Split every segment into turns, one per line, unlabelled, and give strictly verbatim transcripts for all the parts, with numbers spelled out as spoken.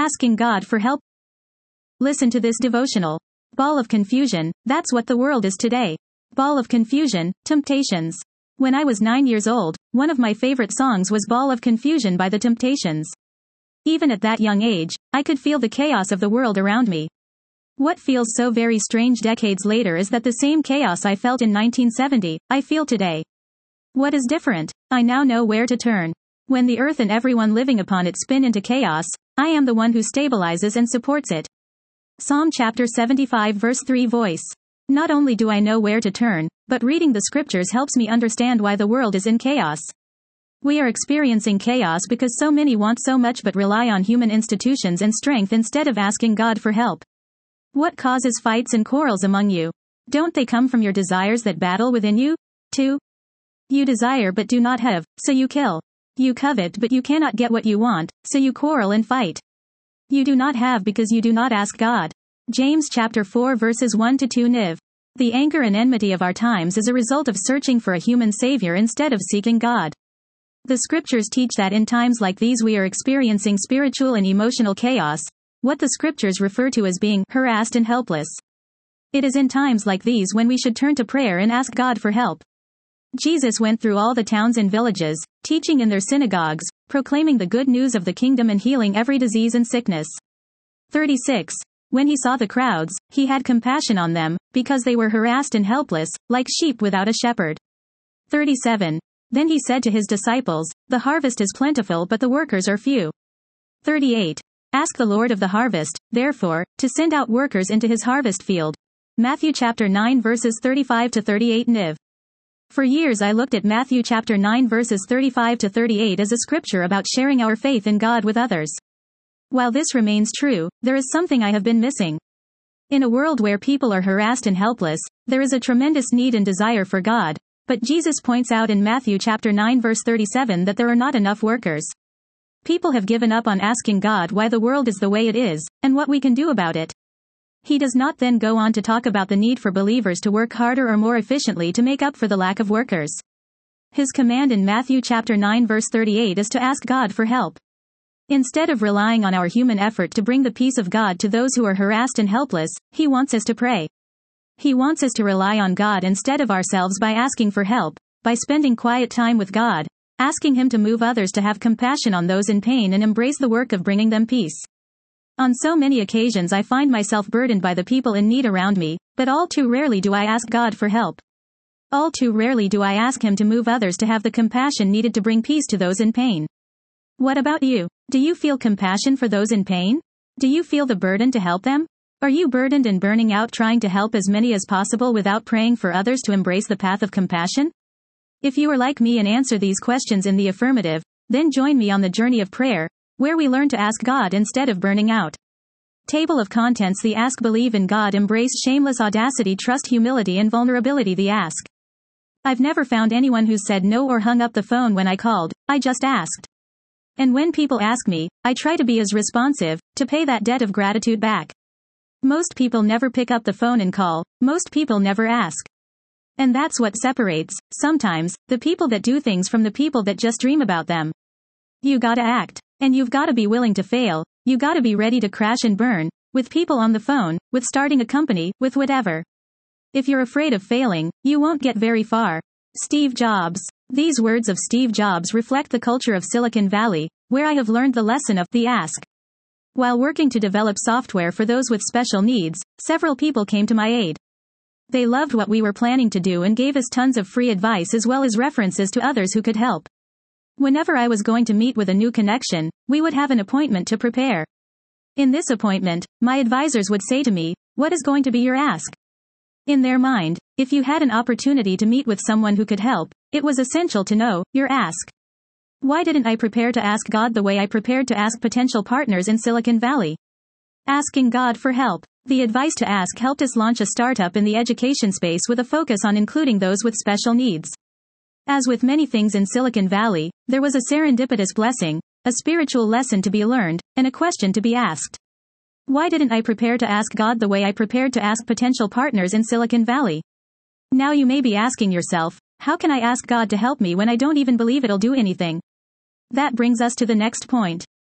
Asking God for help. Listen to this devotional. Ball of confusion, that's what the world is today. Ball of confusion, Temptations. When I was nine years old, one of my favorite songs was Ball of Confusion by the Temptations. Even at that young age, I could feel the chaos of the world around me. What feels so very strange decades later is that the same chaos I felt in nineteen seventy, I feel today. What is different? I now know where to turn. When the earth and everyone living upon it spin into chaos, I am the one who stabilizes and supports it. Psalm chapter seventy-five verse three voice. Not only do I know where to turn, but reading the scriptures helps me understand why the world is in chaos. We are experiencing chaos because so many want so much but rely on human institutions and strength instead of asking God for help. What causes fights and quarrels among you? Don't they come from your desires that battle within you? two. You desire but do not have, so you kill. You covet but you cannot get what you want, so you quarrel and fight. You do not have because you do not ask God. James chapter four verses one to two Niv. The anger and enmity of our times is a result of searching for a human savior instead of seeking God. The scriptures teach that in times like these we are experiencing spiritual and emotional chaos, what the scriptures refer to as being harassed and helpless. It is in times like these when we should turn to prayer and ask God for help. Jesus went through all the towns and villages, teaching in their synagogues, proclaiming the good news of the kingdom and healing every disease and sickness. thirty-six. When he saw the crowds, he had compassion on them, because they were harassed and helpless, like sheep without a shepherd. thirty-seven. Then he said to his disciples, "The harvest is plentiful but the workers are few." thirty-eight. Ask the Lord of the harvest, therefore, to send out workers into his harvest field. Matthew chapter nine verses thirty-five to thirty-eight Niv. For years I looked at Matthew chapter nine verses thirty-five to thirty-eight as a scripture about sharing our faith in God with others. While this remains true, there is something I have been missing. In a world where people are harassed and helpless, there is a tremendous need and desire for God, but Jesus points out in Matthew chapter nine verse thirty-seven that there are not enough workers. People have given up on asking God why the world is the way it is, and what we can do about it. He does not then go on to talk about the need for believers to work harder or more efficiently to make up for the lack of workers. His command in Matthew chapter nine verse thirty-eight is to ask God for help. Instead of relying on our human effort to bring the peace of God to those who are harassed and helpless, he wants us to pray. He wants us to rely on God instead of ourselves by asking for help, by spending quiet time with God, asking him to move others to have compassion on those in pain and embrace the work of bringing them peace. On so many occasions I find myself burdened by the people in need around me, but all too rarely do I ask God for help. All too rarely do I ask him to move others to have the compassion needed to bring peace to those in pain. What about you? Do you feel compassion for those in pain? Do you feel the burden to help them? Are you burdened and burning out trying to help as many as possible without praying for others to embrace the path of compassion? If you are like me and answer these questions in the affirmative, then join me on the journey of prayer, where we learn to ask God instead of burning out. Table of contents: the ask, believe in God, embrace shameless audacity, trust, humility and vulnerability. The ask. I've never found anyone who said no or hung up the phone when I called. I just asked. And when people ask me, I try to be as responsive, to pay that debt of gratitude back. Most people never pick up the phone and call. Most people never ask. And that's what separates, sometimes, the people that do things from the people that just dream about them. You gotta act. And you've gotta be willing to fail. You gotta be ready to crash and burn, with people on the phone, with starting a company, with whatever. If you're afraid of failing, you won't get very far. Steve Jobs. These words of Steve Jobs reflect the culture of Silicon Valley, where I have learned the lesson of the ask. While working to develop software for those with special needs, several people came to my aid. They loved what we were planning to do and gave us tons of free advice as well as references to others who could help. Whenever I was going to meet with a new connection, we would have an appointment to prepare. In this appointment, my advisors would say to me, "What is going to be your ask?" In their mind, if you had an opportunity to meet with someone who could help, it was essential to know your ask. Why didn't I prepare to ask God the way I prepared to ask potential partners in Silicon Valley? Asking God for help. The advice to ask helped us launch a startup in the education space with a focus on including those with special needs. As with many things in Silicon Valley, there was a serendipitous blessing, a spiritual lesson to be learned, and a question to be asked. Why didn't I prepare to ask God the way I prepared to ask potential partners in Silicon Valley? Now you may be asking yourself, how can I ask God to help me when I don't even believe it'll do anything? That brings us to the next point.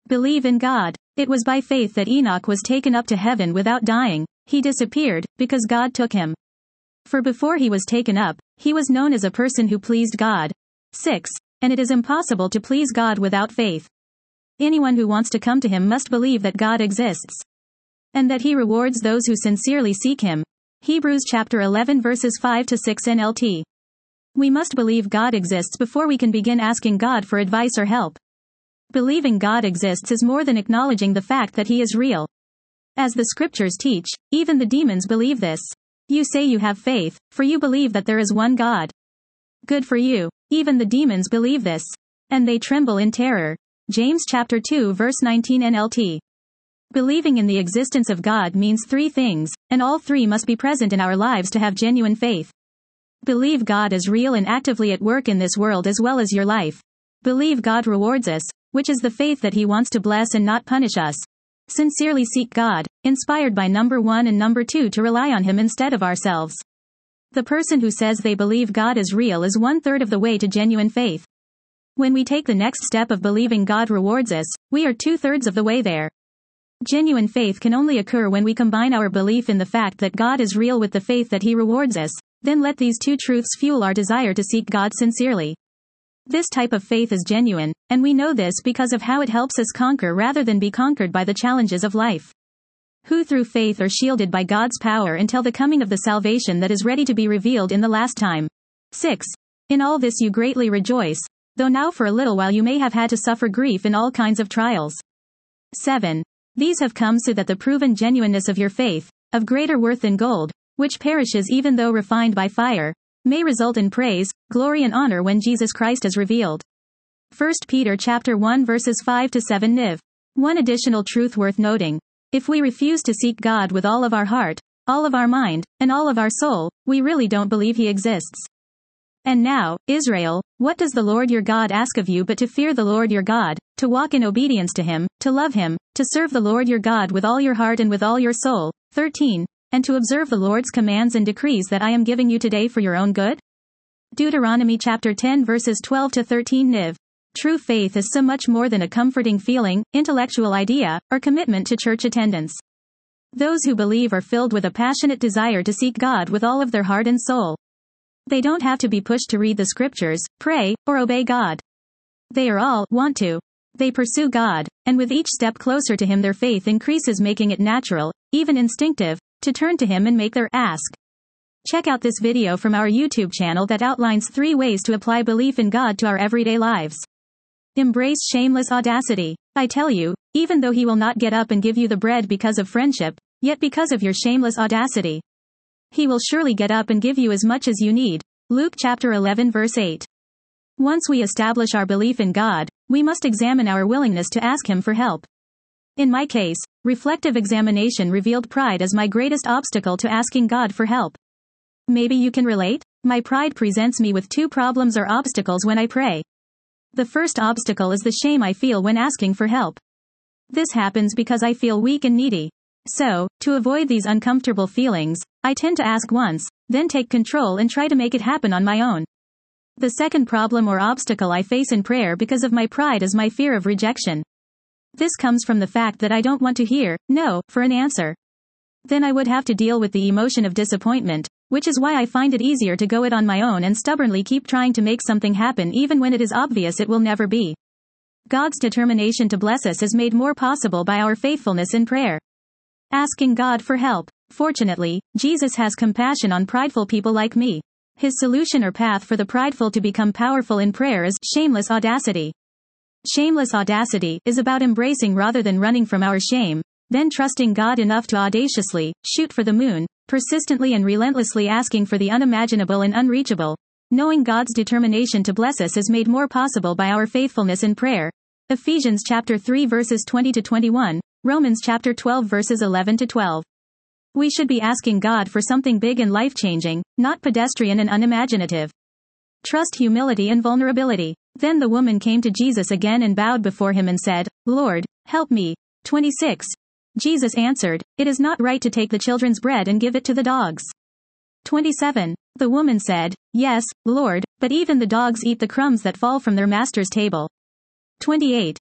Believe in God. It was by faith that Enoch was taken up to heaven without dying. He disappeared, because God took him. For before he was taken up, he was known as a person who pleased God. six. And it is impossible to please God without faith. Anyone who wants to come to him must believe that God exists. And that he rewards those who sincerely seek him. Hebrews chapter eleven verses five to six N L T. We must believe God exists before we can begin asking God for advice or help. Believing God exists is more than acknowledging the fact that he is real. As the scriptures teach, even the demons believe this. You say you have faith, for you believe that there is one God. Good for you. Even the demons believe this. And they tremble in terror. James chapter two verse nineteen N L T. Believing in the existence of God means three things, and all three must be present in our lives to have genuine faith. Believe God is real and actively at work in this world as well as your life. Believe God rewards us, which is the faith that he wants to bless and not punish us. Sincerely seek God, inspired by number one and number two to rely on him instead of ourselves. The person who says they believe God is real is one third of the way to genuine faith. When we take the next step of believing God rewards us, we are two thirds of the way there. Genuine faith can only occur when we combine our belief in the fact that God is real with the faith that he rewards us, then let these two truths fuel our desire to seek God sincerely. This type of faith is genuine, and we know this because of how it helps us conquer rather than be conquered by the challenges of life. Who through faith are shielded by God's power until the coming of the salvation that is ready to be revealed in the last time. six. In all this you greatly rejoice, though now for a little while you may have had to suffer grief in all kinds of trials. seven. These have come so that the proven genuineness of your faith, of greater worth than gold, which perishes even though refined by fire, may result in praise, glory and honor when Jesus Christ is revealed. First Peter chapter one verses five to seven N I V. One additional truth worth noting. If we refuse to seek God with all of our heart, all of our mind, and all of our soul, we really don't believe he exists. And now, Israel, what does the Lord your God ask of you but to fear the Lord your God, to walk in obedience to him, to love him, to serve the Lord your God with all your heart and with all your soul. thirteen. And to observe the Lord's commands and decrees that I am giving you today for your own good? Deuteronomy chapter ten verses twelve to thirteen N I V. True faith is so much more than a comforting feeling, intellectual idea, or commitment to church attendance. Those who believe are filled with a passionate desire to seek God with all of their heart and soul. They don't have to be pushed to read the scriptures, pray, or obey God. They are all want to. They pursue God, and with each step closer to him their faith increases, making it natural, even instinctive, to turn to him and make their ask. Check out this video from our YouTube channel that outlines three ways to apply belief in God to our everyday lives. Embrace shameless audacity. I tell you, even though he will not get up and give you the bread because of friendship, yet because of your shameless audacity, he will surely get up and give you as much as you need. Luke chapter eleven verse eight. Once we establish our belief in God, we must examine our willingness to ask him for help. In my case, reflective examination revealed pride as my greatest obstacle to asking God for help. Maybe you can relate? My pride presents me with two problems or obstacles when I pray. The first obstacle is the shame I feel when asking for help. This happens because I feel weak and needy. So, to avoid these uncomfortable feelings, I tend to ask once, then take control and try to make it happen on my own. The second problem or obstacle I face in prayer because of my pride is my fear of rejection. This comes from the fact that I don't want to hear no for an answer. Then I would have to deal with the emotion of disappointment, which is why I find it easier to go it on my own and stubbornly keep trying to make something happen even when it is obvious it will never be. God's determination to bless us is made more possible by our faithfulness in prayer. Asking God for help. Fortunately, Jesus has compassion on prideful people like me. His solution or path for the prideful to become powerful in prayer is shameless audacity. Shameless audacity is about embracing rather than running from our shame, then trusting God enough to audaciously shoot for the moon, persistently and relentlessly asking for the unimaginable and unreachable. Knowing God's determination to bless us is made more possible by our faithfulness in prayer. Ephesians chapter three verses twenty to twenty-one, Romans chapter twelve verses eleven to twelve. We should be asking God for something big and life-changing, not pedestrian and unimaginative. Trust humility and vulnerability. Then the woman came to Jesus again and bowed before him and said, Lord, help me. twenty-six. Jesus answered, It is not right to take the children's bread and give it to the dogs. twenty-seven. The woman said, Yes, Lord, but even the dogs eat the crumbs that fall from their master's table. twenty-eight.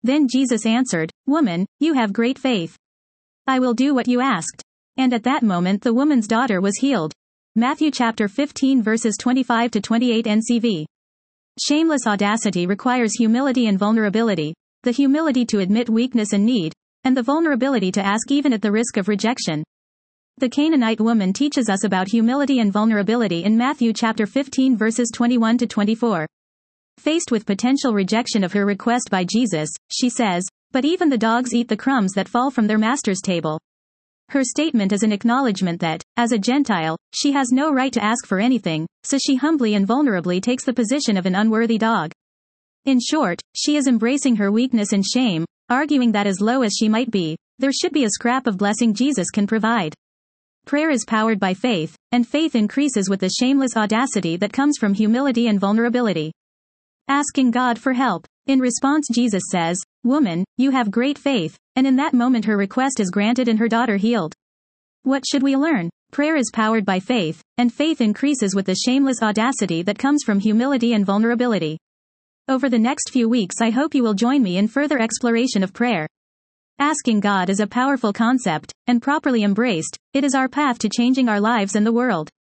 Then Jesus answered, "Woman, you have great faith. I will do what you asked." And at that moment the woman's daughter was healed. Matthew chapter fifteen verses twenty-five to twenty-eight N C V. Shameless audacity requires humility and vulnerability, the humility to admit weakness and need, and the vulnerability to ask even at the risk of rejection. The Canaanite woman teaches us about humility and vulnerability in Matthew chapter fifteen verses twenty-one to twenty-four. Faced with potential rejection of her request by Jesus, she says, "But even the dogs eat the crumbs that fall from their master's table." Her statement is an acknowledgement that, as a Gentile, she has no right to ask for anything, so she humbly and vulnerably takes the position of an unworthy dog. In short, she is embracing her weakness and shame, arguing that as low as she might be, there should be a scrap of blessing Jesus can provide. Prayer is powered by faith, and faith increases with the shameless audacity that comes from humility and vulnerability. Asking God for help. In response, Jesus says, "Woman, you have great faith," and in that moment her request is granted and her daughter healed. What should we learn? Prayer is powered by faith, and faith increases with the shameless audacity that comes from humility and vulnerability. Over the next few weeks, I hope you will join me in further exploration of prayer. Asking God is a powerful concept, and properly embraced, it is our path to changing our lives and the world.